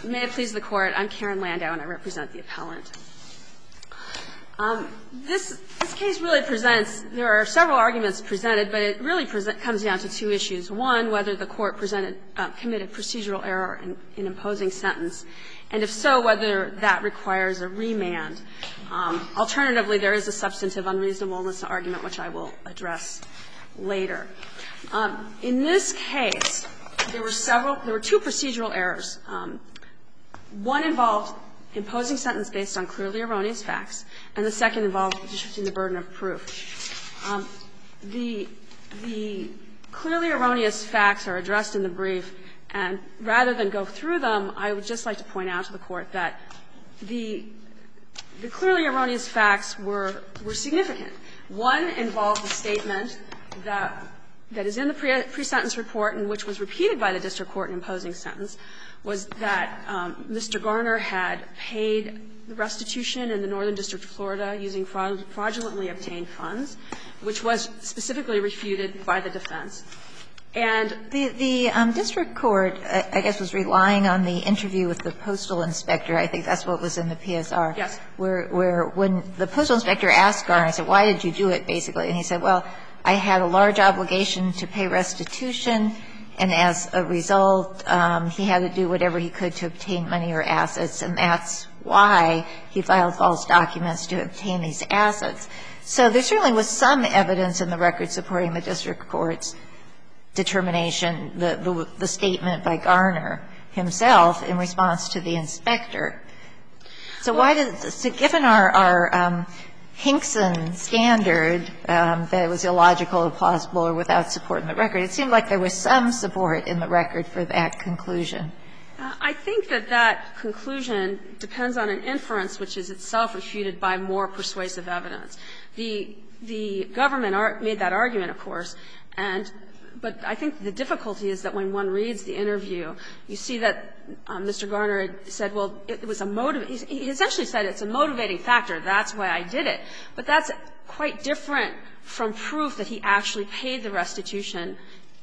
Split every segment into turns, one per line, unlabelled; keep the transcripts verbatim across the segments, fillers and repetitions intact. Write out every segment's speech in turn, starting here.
May it please the Court, I'm Karen Landau, and I represent the appellant. Um, this, this case really presents, there are several arguments presented, but it really present, comes down to two issues. One, whether the Court presented, uh, committed procedural error in, in imposing sentence, and if so, whether that requires a remand. Um, alternatively, there is a substantive unreasonableness argument, which I will address later. Um, in this case, there were several, there were two procedural errors. Um, one involved imposing sentence based on clearly erroneous facts, and the second involved shifting the burden of proof. Um, the, the clearly erroneous facts are addressed in the brief, and rather than go through them, I would just like to point out to the Court that the, the clearly erroneous facts were, were significant. One involved the statement that, that is in the pre, pre-sentence report and which was repeated by the district court in imposing sentence, was that um, Mister Garner had paid the restitution in the Northern District of Florida using fraud, fraudulently obtained funds, which was specifically refuted by the defense. And
the, the um, district court, I, I guess, was relying on the interview with the postal inspector. I think that's what was in the P S R.
Yes.
Where, where when the postal inspector asked Garner, I said, why did you do it, basically? And he said, well, I had a large obligation to pay restitution, and as a result, um, he had to do whatever he could to obtain money or assets, and that's why he filed false documents to obtain these assets. So there certainly was some evidence in the record supporting the district court's determination, the, the, the statement by Garner himself in response to the inspector. So why did, so given our, our um, Hinkson standard um, that it was illogical, implausible, or without support in the record, it seemed like there was some support in the record for that conclusion.
Uh, I think that that conclusion depends on an inference which is itself refuted by more persuasive evidence. The, the government ar- made that argument, of course, and but I think the difficulty is that when one reads the interview, you see that um, Mister Garner had said, well, it was a motive. He essentially said it's a motivating factor. That's why I did it. But that's quite different from proof that he actually paid the restitution,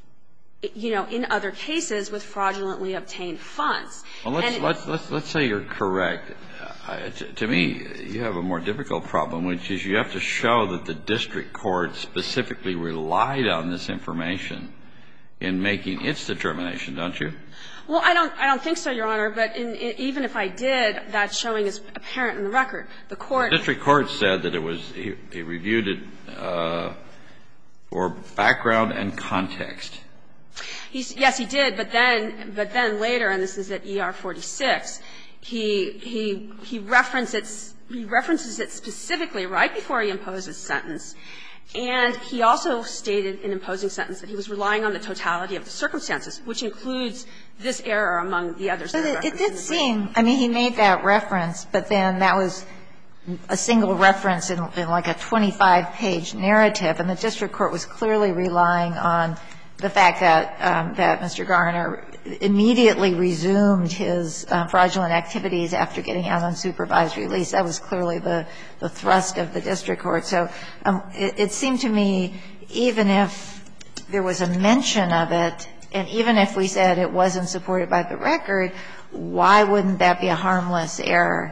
you know, in other cases with fraudulently obtained funds.
Well, let's, let's, let's, let's say you're correct. Uh, to, to me, you have a more difficult problem, which is you have to show that the district court specifically relied on this information in making its determination, don't you?
Well, I don't, I don't think so, Your Honor. But in, in, even if I did, that showing is apparent in the record. The court.
The district court said that it was he, he reviewed it uh, for background and context.
He's, yes, he did. But then, but then later, and this is at E R forty-six. He, he, he, references, he references it specifically right before he imposes sentence. And he also stated in imposing sentence that he was relying on the totality of the circumstances, which includes this error among the others.
But it, it did seem, I mean, he made that reference, but then that was a single reference in, in like a twenty-five page narrative, and the district court was clearly relying on the fact that, um, that Mister Garner immediately resumed his uh, fraudulent activities after getting out on supervised release. That was clearly the, the thrust of the district court. So um, it, it seemed to me, even if there was a mention of it, and even if we said it wasn't supported by the record, why wouldn't that be a harmless error?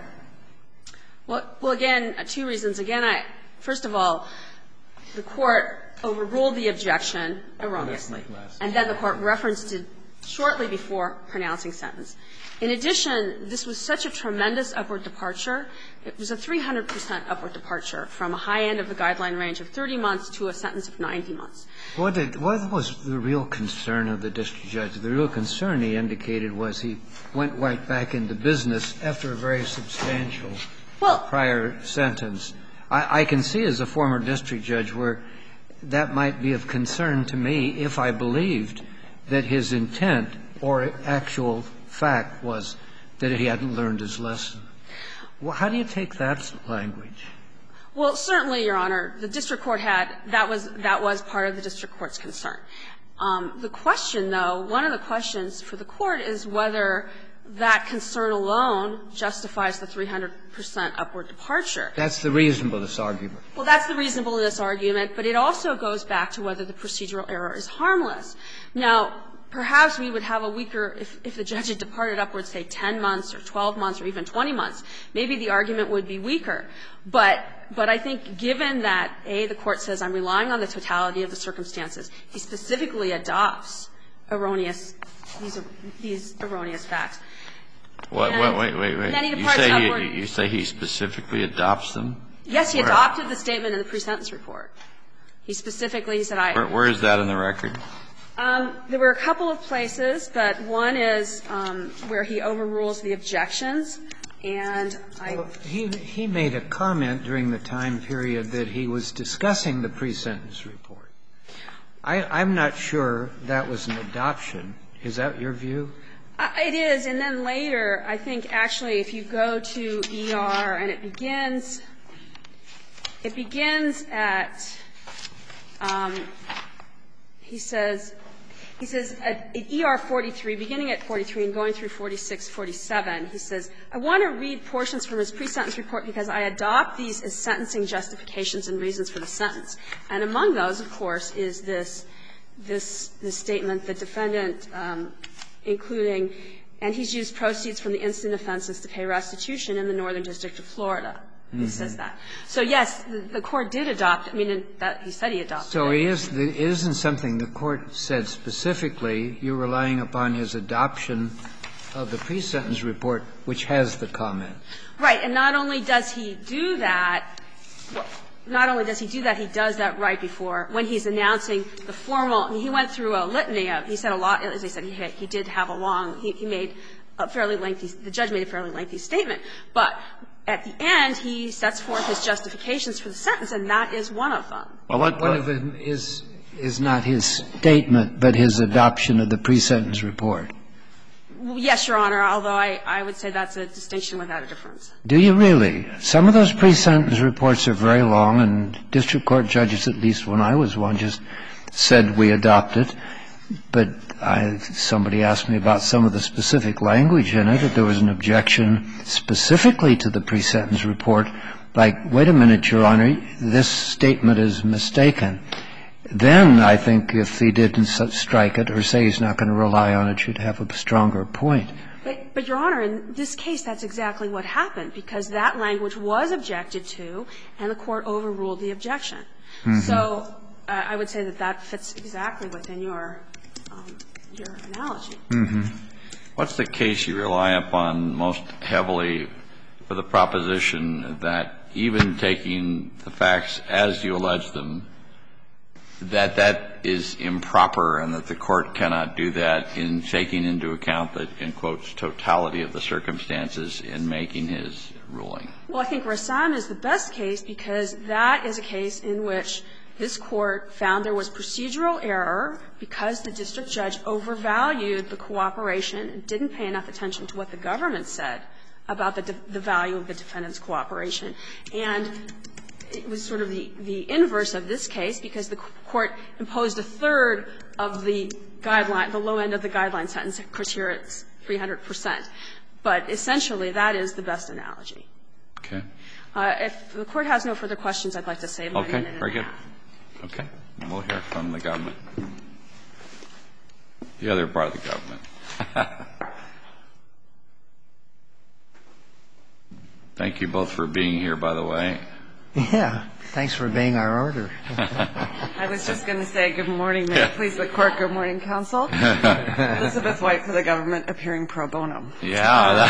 Well, well again, two reasons. Again, I, first of all, the court overruled the objection erroneously, and then the court referenced it shortly before pronouncing sentence. In addition, this was such a tremendous upward departure. It was a three hundred percent upward departure from a high end of the guideline range of thirty months to a sentence of ninety months.
What, did, what was the real concern of the district judge? The real concern, he indicated, was he went right back into business after a very substantial well, prior sentence. I, I can see as a former district judge where that might be of concern to me if I believed that his intent or actual fact was that he hadn't learned his lesson. Well, how do you take that language?
Well, certainly, Your Honor, the district court had that was that was part of the district court's concern. Um, the question, though, one of the questions for the court is whether that concern alone justifies the three hundred percent upward departure.
That's the reasonableness argument.
Well, that's the reasonableness argument, but it also goes back to whether the procedural error is harmless. Now, perhaps we would have a weaker, if, if the judge had departed upwards, say, ten months or twelve months or even twenty months, maybe the argument would be weaker. But, but I think given that, A, the Court says I'm relying on the totality of the circumstances, he specifically adopts erroneous, these, these erroneous facts.
Wait, wait, wait, wait, wait.
Then he
you,
departs
say
upward.
he, you say he specifically adopts them?
Yes, he
Where?
adopted the statement in the pre-sentence report. He specifically said I.
Where, where is that in the record?
Um, there were a couple of places, but one is um, where he overrules the objections, and I.
Well, he, he made a comment during the time period that he was discussing the pre-sentence report. I, I'm not sure that was an adoption. Is that your view?
Uh, it is, and then later, I think actually if you go to E R and it begins, it begins at, um, he says, he says at, at E R forty-three, beginning at forty-three and going through forty-six, forty-seven, he says, I want to read portions from his pre-sentence report because I adopt these as sentencing justifications and reasons for the sentence. And among those, of course, is this, this, this statement, the defendant, um, including, and he's used proceeds from the instant offenses to pay restitution in the Northern District of Florida. He mm-hmm. says that. So, yes, the, the Court did adopt, I mean, that, he said he adopted
so
it.
So it, is, it isn't something the Court said specifically. You're relying upon his adoption of the pre-sentence report, which has the comment.
Right. And not only does he do that, well, not only does he do that, he does that right before, when he's announcing the formal, I mean, he went through a litany of, he said a lot, as I said, he, had, he did have a long, he, he made a fairly lengthy, the judge made a fairly lengthy statement. But at the end, he sets forth his justifications for the sentence, and that is one of them.
Well, what,
one of them is, is not his statement, but his adoption of the pre-sentence report.
Yes, Your Honor, although I, I would say that's a distinction without a difference.
Do you really? Some of those pre-sentence reports are very long, and district court judges, at least when I was one, just said we adopt it. But I, somebody asked me about some of the specific language in it, that there was an objection specifically to the pre-sentence report, like, wait a minute, Your Honor, this statement is mistaken. Then I think if he didn't strike it or say he's not going to rely on it, you'd have a stronger point.
But, but, Your Honor, in this case, that's exactly what happened, because that language was objected to, and the Court overruled the objection. Mm-hmm. So uh, I would say that that fits exactly within your, um, your analogy.
Mm-hmm. What's the case you rely upon most heavily for the proposition that even taking the facts as you allege them, that that is improper and that the Court cannot do that in taking into account the, in quotes, totality of the circumstances in making his ruling?
Well, I think Rassam is the best case because that is a case in which this Court found there was procedural error because the district judge overvalued the cooperation and didn't pay enough attention to what the government said about the, the value of the defendant's cooperation. And it was sort of the, the inverse of this case because the Court imposed a third of the guideline, the low end of the guideline sentence. Of course, here it's three hundred percent. But essentially, that is the best analogy.
Okay.
Uh, if the Court has no further questions, I'd like to save my minute and a half.
Okay, very good. Okay. And we'll hear from the government. The other part of the government. Thank you both for being here, by the way.
Yeah. Thanks for obeying our order.
I was just going to say good morning, may it please the Court, good morning, counsel. Elizabeth White for the government, appearing pro bono.
Yeah.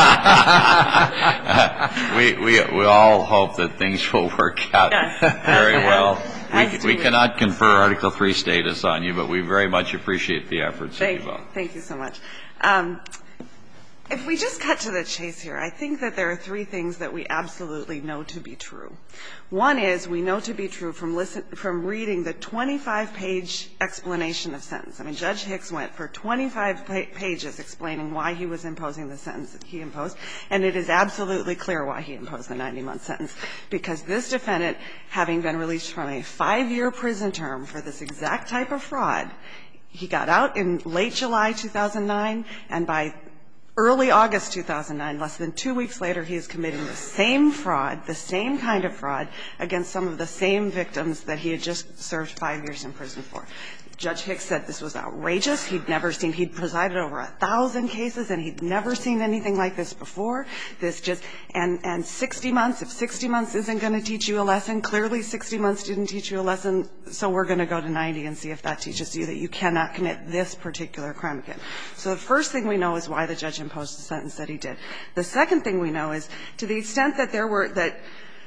we, we, we all hope that things will work out
yes.
very well.
As
We, we
we.
cannot confer Article three status on you, but we very much appreciate the efforts
Thank
of you both.
you. Thank you so much. Um, If we just cut to the chase here, I think that there are three things that we absolutely know to be true. One is we know to be true from listen, from reading the twenty-five page explanation of sentence. I mean, Judge Hicks went for twenty-five pages explaining why he was imposing the sentence that he imposed, and it is absolutely clear why he imposed the ninety month sentence, because this defendant, having been released from a five-year prison term for this exact type of fraud, he got out in late July two thousand nine, and by early August two thousand nine, less than two weeks later, he is committing the same fraud, the same kind of fraud, against some of the same victims that he had just served five years in prison for. Judge Hicks said this was outrageous. He'd never seen, he'd presided over a thousand cases, and he'd never seen anything like this before. This just, and, and sixty months, if sixty months isn't going to teach you a lesson, clearly sixty months didn't teach you a lesson, so we're going to go to ninety and see if that teaches you that you cannot commit this particular crime again. So the first thing we know is why the judge imposed the sentence that he did. The second thing we know is to the extent that there were, that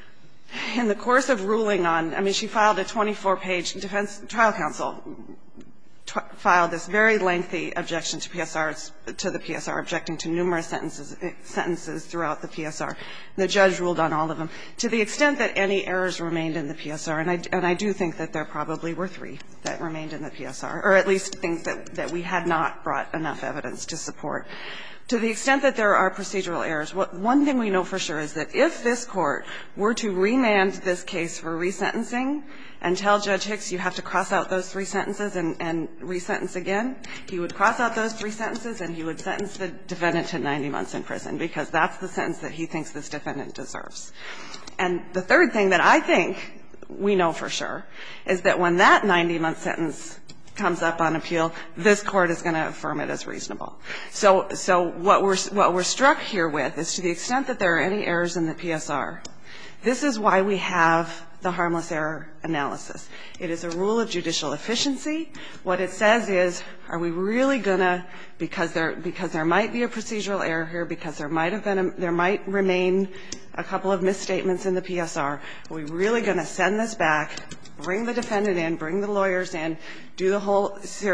in the course of ruling on, I mean, she filed a twenty-four page defense trial counsel t- filed this very lengthy objection to P S R, to the P S R, objecting to numerous sentences, sentences throughout the P S R. The judge ruled on all of them. To the extent that any errors remained in the P S R, and I, and I do think that there probably were three that remained in the P S R, or at least things that, that we had not brought enough evidence to support. To the extent that there are procedural errors, what, one thing we know for sure is that if this Court were to remand this case for resentencing and tell Judge Hicks you have to cross out those three sentences and, and resentence again, he would cross out those three sentences and he would sentence the defendant to ninety months in prison, because that's the sentence that he thinks this defendant deserves. And the third thing that I think we know for sure is that when that ninety-month sentence comes up on appeal, this Court is going to affirm it as reasonable. So, so what we're what we're struck here with is, to the extent that there are any errors in the P S R, this is why we have the harmless error analysis. It is a rule of judicial efficiency. What it says is, are we really going to, because there because there might be a procedural error here, because there might have been a, there might remain a couple of misstatements in the P S R, are we really going to send this back, bring the defendant in, bring the lawyers in, do the whole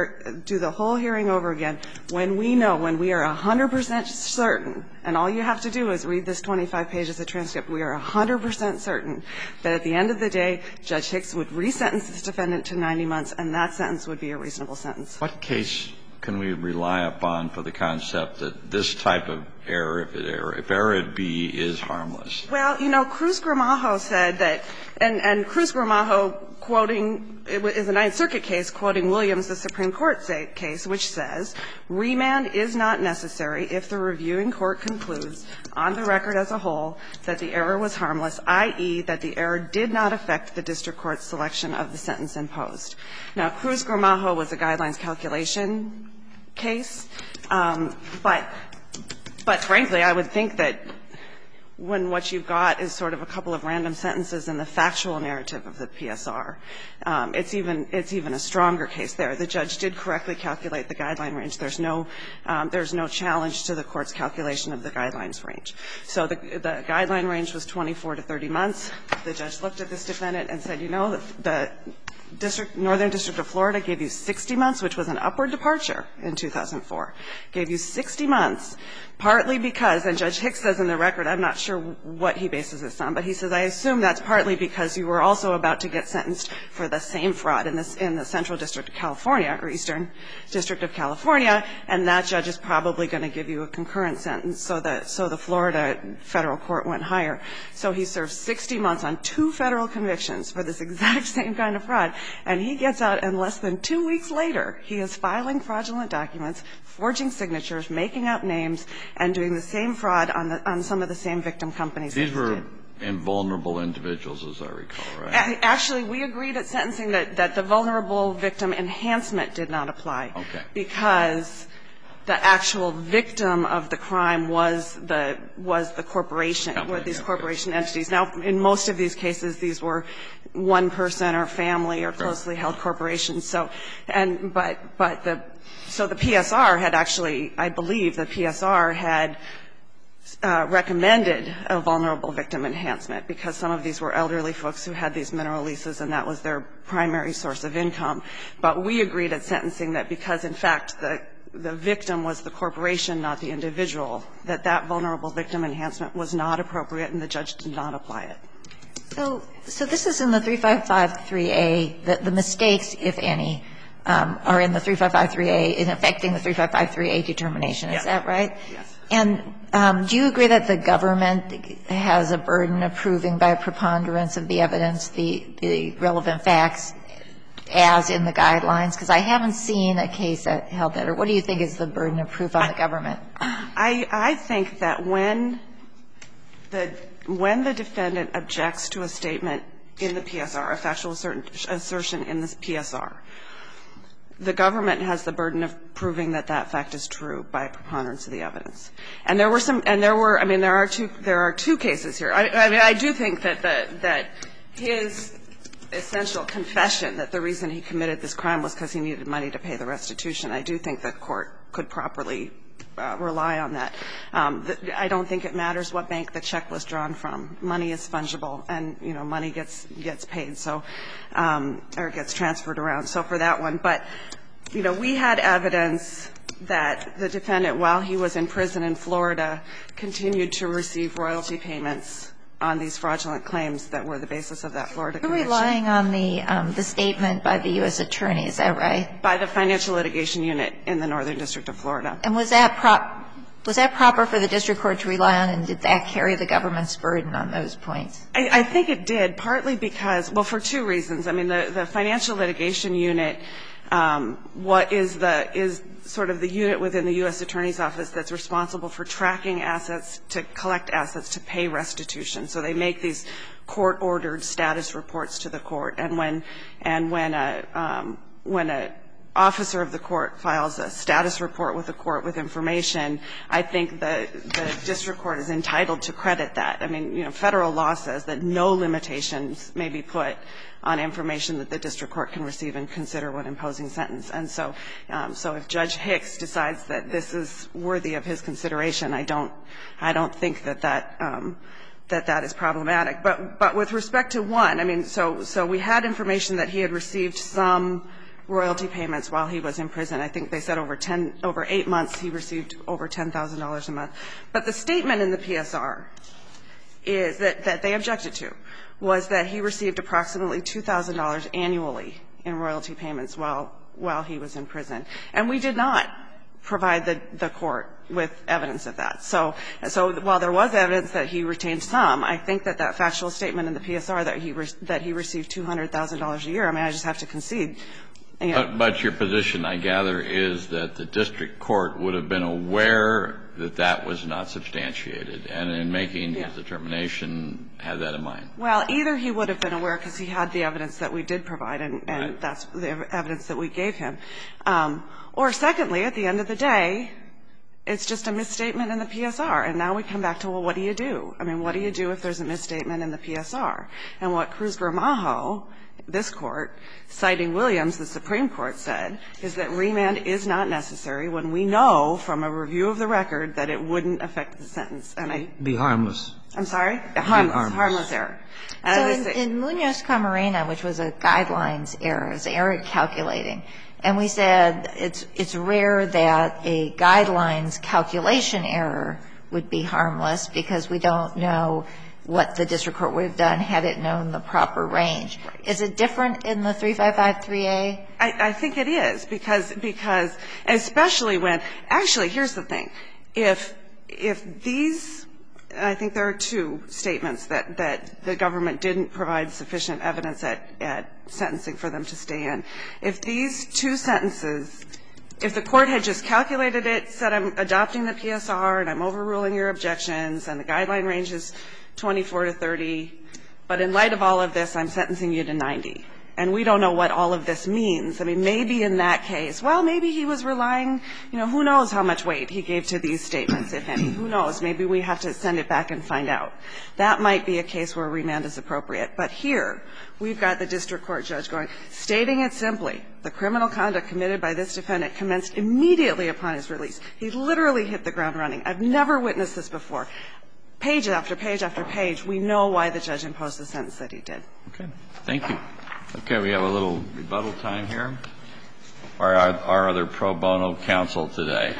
do the whole hearing over again, when we know, when we are one hundred percent certain, and all you have to do is read this twenty-five pages of transcript, we are one hundred percent certain that at the end of the day, Judge Hicks would resentence this defendant to ninety months, and that sentence would be a reasonable sentence.
What case can we rely upon for the concept that this type of error, if it error, if error at B is harmless?
Well, you know, Cruz-Gramajo said that, and, and Cruz-Gramajo quoting, it is a Ninth Circuit case quoting Williams, the Supreme Court say, case, which says, remand is not necessary if the reviewing court concludes on the record as a whole that the error was harmless, that is, that the error did not affect the district court's selection of the sentence imposed. Now, Cruz-Gramajo was a guidelines calculation case, um, but, but frankly, I would think that when what you've got is sort of a couple of random sentences in the factual narrative of the P S R, um, it's even it's even a stronger case there. The judge did correctly calculate the guideline range. There's no um, there's no challenge to the court's calculation of the guidelines range. So the, the guideline range was twenty-four to thirty months. The judge looked at this defendant and said, you know, the, the District, Northern District of Florida gave you sixty months, which was an upward departure in two thousand four, gave you sixty months, partly because, and Judge Hicks says in the record, I'm not sure what he bases this on, but he says, I assume that's partly because you were also about to get sentenced for the same fraud in, this, in the Central District of California, or Eastern District of California, and that judge is probably going to give you a concurrent sentence, so the, so the Florida federal court went higher. So he served sixty months on two federal convictions for this exact same kind of fraud. And he gets out, and less than two weeks later, he is filing fraudulent documents, forging signatures, making up names, and doing the same fraud on, the, on some of the same victim companies.
These were invulnerable individuals, as I recall, right?
Actually, we agreed at sentencing that, that the vulnerable victim enhancement did not apply.
Okay.
Because the actual victim of the crime was the was the corporation,
Company,
were these
yeah,
corporation okay. entities. Now, in most of these cases, these were one person or family or closely held corporations. So, and but but the so the P S R had actually, I believe, the P S R had uh, recommended a vulnerable victim enhancement because some of these were elderly folks who had these mineral leases, and that was their primary source of income. But we agreed at sentencing that because, in fact, the the victim was the corporation, not the individual, that that vulnerable victim enhancement was not appropriate and the judge did not apply it.
So, so this is in the three five five three A, the, the mistakes, if any, um, are in the three five five three A in affecting the three five five three A determination. Is
Yes.
that right?
Yes.
And um, do you agree that the government has a burden of proving by preponderance of the evidence the, the relevant facts as in the guidelines? Because I haven't seen a case that held that. Or what do you think is the burden of proof on the government?
I, I think that when the, when the defendant objects to a statement in the P S R, a factual assertion in the P S R, the government has the burden of proving that that fact is true by preponderance of the evidence. And there were some, and there were, I mean, there are two, there are two cases here. I, I mean, I do think that the, that his essential confession that the reason he committed this crime was because he needed money to pay the restitution. I do think the court could properly uh, rely on that. Um, the, I don't think it matters what bank the check was drawn from. Money is fungible, and you know, money gets gets paid, so um, or gets transferred around. So for that one, but you know, we had evidence that the defendant, while he was in prison in Florida, continued to receive royalty payments on these fraudulent claims that were the basis of that Florida conviction.
You're relying on the um, the statement by the U S attorney, is that right?
By the Financial Litigation Unit in the Northern District of Florida.
And was that prop was that proper for the district court to rely on, and did that carry the government's burden on those points?
I, I think it did, partly because, well, for two reasons. I mean, the, the Financial Litigation Unit, um, what is the is sort of the unit within the U S Attorney's Office that's responsible for tracking assets, to collect assets, to pay restitution. So they make these court-ordered status reports to the court. And when and when a um, when a officer of the court files a status report with the court with information, I think the the district court is entitled to credit that. I mean, you know, federal law says that no limitations may be put on information that the district court can receive and consider when imposing sentence. And so, um, so if Judge Hicks decides that this is worthy of his consideration, I don't, I don't think that that, um, that that is problematic. But, but with respect to one, I mean, so, so we had information that he had received some royalty payments while he was in prison. I think they said over ten, over eight months he received over ten thousand dollars a month. But the statement in the P S R is that, that they objected to was that he received approximately two thousand dollars annually in royalty payments while while he was in prison. And we did not provide the, the court with evidence of that. So, so while there was evidence that he retained some, I think that that factual statement in the P S R that he re, that he received two hundred thousand dollars a year, I mean, I just have to concede. You know.
But, but your position, I gather, is that the district court would have been aware that that was not substantiated, and in making his determination had that in mind.
Well, either he would have been aware because he had the evidence that we did provide, and, and
right.
that's the evidence that we gave him. Um, or secondly, at the end of the day, it's just a misstatement in the P S R. And now we come back to, well, what do you do? I mean, what do you do if there's a misstatement in the P S R? And what Cruz-Gramajo, this court, citing Williams, the Supreme Court, said is that remand is not necessary when we know from a review of the record that it wouldn't affect the sentence. And I
Be harmless.
I'm sorry? Harmless.
harmless.
Harmless error. And
So in, in Munoz-Camarena, which was a guidelines error, it was error calculating, and we said it's it's rare that a guidelines calculation error would be harmless because we don't know what the district court would have done had it known the proper range. Right. Is it different in the three fifty-five three A?
I, I think it is, because, because especially when, actually, here's the thing. If, if these, I think there are two statements that, that the government didn't provide sufficient evidence at, at sentencing for them to stay in. If these two sentences, if the court had just calculated it, said I'm adopting the P S R and I'm overruling your objections and the guideline range is twenty-four to thirty, but in light of all of this, I'm sentencing you to ninety. And we don't know what all of this means. I mean, maybe in that case, well, maybe he was relying, you know, who knows how much weight he gave to these statements, if any. Who knows? Maybe we have to send it back and find out. That might be a case where remand is appropriate. But here, we've got the district court judge going, stating it simply, the criminal conduct committed by this defendant commenced immediately upon his release. He literally hit the ground running. I've never witnessed this before. Page after page after page, we know why the judge imposed the sentence that he did.
Okay. Thank you. Okay, we have a little rebuttal time here. Our, our other pro bono counsel today.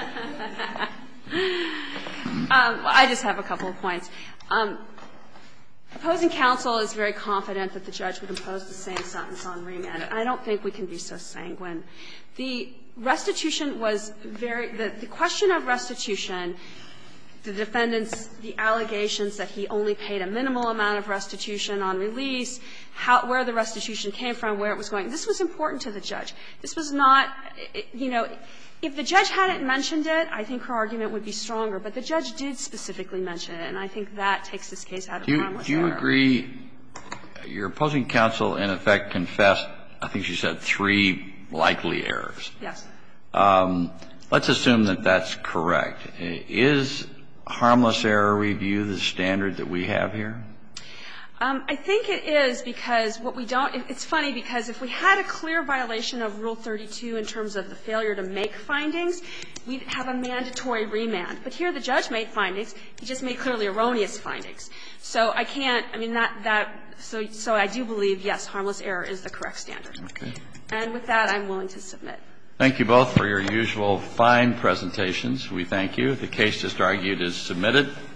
um, I just have a couple of points. Um, opposing counsel is very confident that the judge would impose the same sentence on remand. I don't think we can be so sanguine. The restitution was very the, – the question of restitution, the defendant's – the allegations that he only paid a minimal amount of restitution on release, how, where the restitution came from, where it was going. This was important to the judge. This was not – you know, if the judge hadn't mentioned it, I think her argument would be stronger. But the judge did specifically mention it, and I think that takes this case out of harmless error.
Do you agree – your opposing counsel, in effect, confessed, I think she said, three likely errors.
Yes.
Um, let's assume that that's correct. Is harmless error review the standard that we have here?
Um, I think it is because what we don't – it's funny because if we had a clear violation of Rule thirty-two in terms of the failure to make findings, we'd have a mandatory remand. But here the judge made findings. He just made clearly erroneous findings. So I can't – I mean, that – that so, so I do believe, yes, harmless error is the correct standard.
Okay.
And with that, I'm willing to submit.
Thank you both for your usual fine presentations. We thank you. The case just argued is submitted.